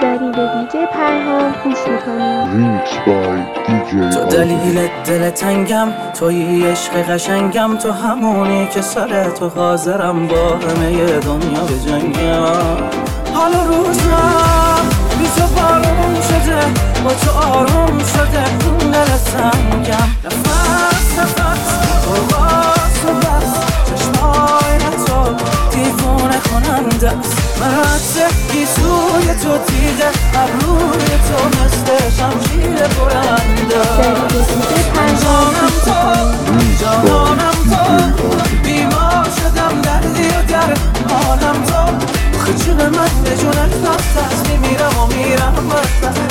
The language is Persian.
داریم به دیجی پرهام گوش میکنیم. ریکس بای دیجی تو دلیل دل تنگم، توی عشق قشنگم، تو همونی که سر تو حاضرم با همه دنیا به جنگم. حالا روزم بی تو بارون شده، با تو آروم شده این دل سنگم. نفس باز و بس چشمای تو دیوونه کننده است. من رد گیسوی تو دیده، ابروی تو مثل شمشیر برنده. جانم تو بیمار شدم، دردی و در حالم تو. خجول من به جونت رفت، میمیرم و میرم بدبخت.